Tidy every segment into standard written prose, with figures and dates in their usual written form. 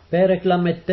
פרק ל"ט.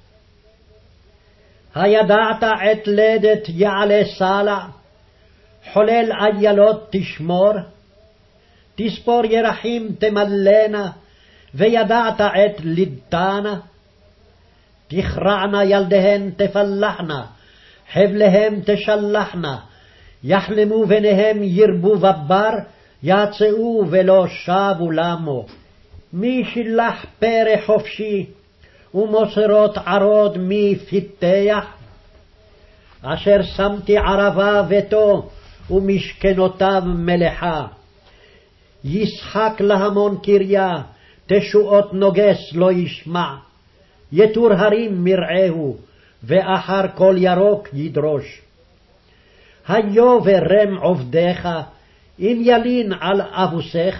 הידעת עת לדת יעלה סלע, חולל איילות תשמור, תספור ירחים תמלאנה, וידעת עת לידתנה. תכרענה ילדיהן תפלחנה, חבליהם תשלחנה, יחלמו ביניהם ירבו בבר, יצאו ולא שבו למו. מי שילח פרא חופשי, ומוסרות ערוד מי פיתח? אשר שמתי ערבה ביתו, ומשכנותיו מלאכה. ישחק להמון קריה, תשועות נוגס לא ישמע. יתור הרים מרעהו, ואחר כל ירוק ידרוש. היו ורם עובדיך, אם ילין על אבוסיך.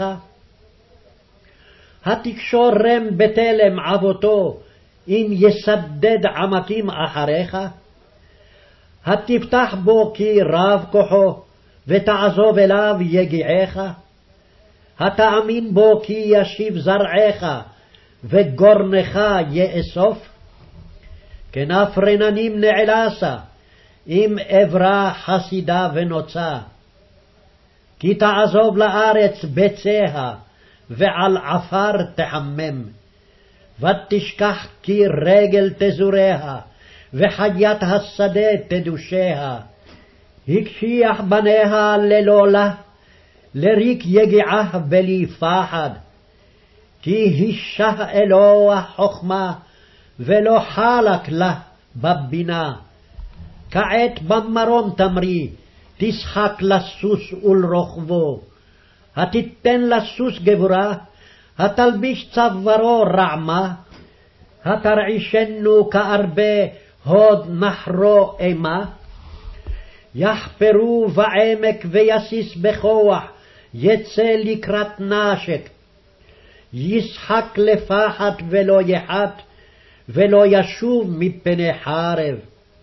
התקשור רם בתלם עבותו, אם יסדד עמקים אחריך. התפתח בו כי רב כוחו, ותעזוב אליו יגיעך. התאמין בו כי ישיב זרעך, וגורנך יאסוף. כנף רננים נעלסה, אם אברה חסידה ונוצה. כי תעזוב לארץ ביציה, ועל עפר תחמם. ותשכח כי רגל תזוריה, וחיית השדה תדושיה. הקשיח בניה ללא לה, לריק יגיעה בלי פחד. כי הישע אלוה חכמה, ולא חלק לה בבינה. כעת במרום תמרי, תשחק לסוס ולרוכבו. התיתן לסוס גבורה, התלביש צווארו רעמה. התרעישנו כארבה, הוד נחרו אימה. יחפרו בעמק ויסיס בכוח, יצא לקראת נשק. ישחק לפחד ולא יחת, ולא ישוב מפני חרב.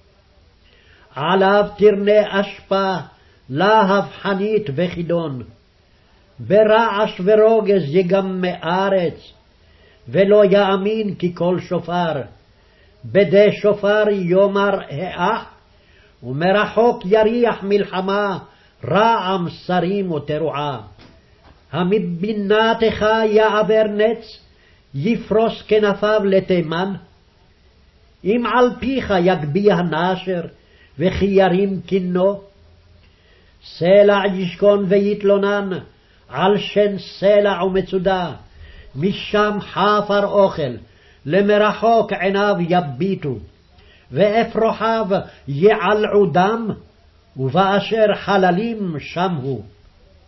עליו תרנה אשפה, להב חנית וחידון. ברעש ורוגז יגמה ארץ, ולא יאמין כי כל שופר. בדי שופר יאמר האח, ומרחוק יריח מלחמה, רעם שרים ותרועה. המבינתך יעבר נץ, יפרוס כנפיו לתימן. אם על פיך יגביה נשר, וכי ירים כינו. סלע ישכון ויתלונן, על שן סלע ומצודה. משם חפר אוכל, למרחוק עיניו יביטו. ואפרוחיו יעלעו דם, ובאשר חללים שם הוא.